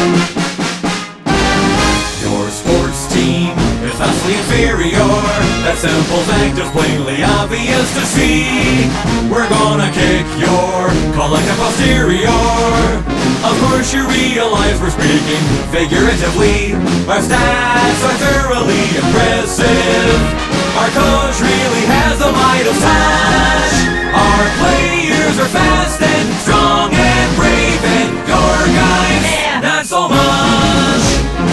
Your sports team is vastly inferior. That simple fact is plainly obvious to see. We're gonna kick your collective posterior. Of course you realize we're speaking figuratively. Our stats are thoroughly impressive. Our coach really has the might of touch. Our players are fast and strong and brave, and your guys, not so much.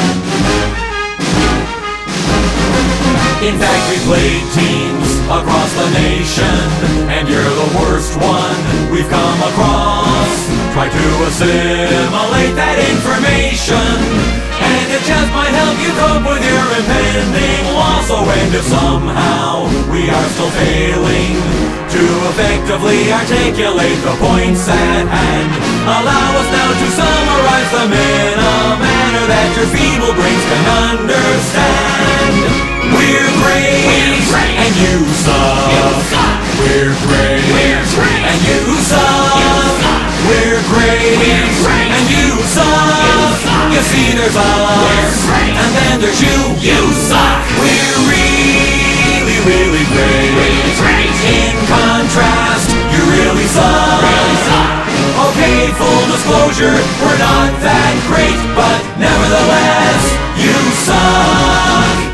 In fact, we played teams across the nation, and you're the worst one we've come across. Try to assimilate that information, and it just might help you cope with your impending loss. Oh, and if somehow we are still failing to effectively articulate the points at hand, allow us now to summarize them in a manner that your feeble brains can understand. We're great, and you suck. We're great, and you suck. We're great, and you suck. You see, there's us, and then there's you. You suck. We're really, really great. In contrast, you really suck. Okay, full disclosure, we're not that great, but nevertheless, you suck.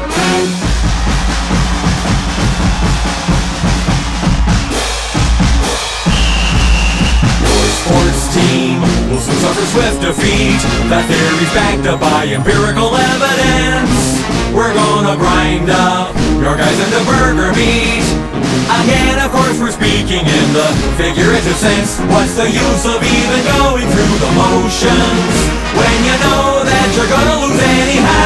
Sports team will soon suffer swift defeat. That theory's backed up by empirical evidence. We're gonna grind up your guys into burger meat. Again, of course, we're speaking in the figurative sense. What's the use of even going through the motions when you know that you're gonna lose anyhow?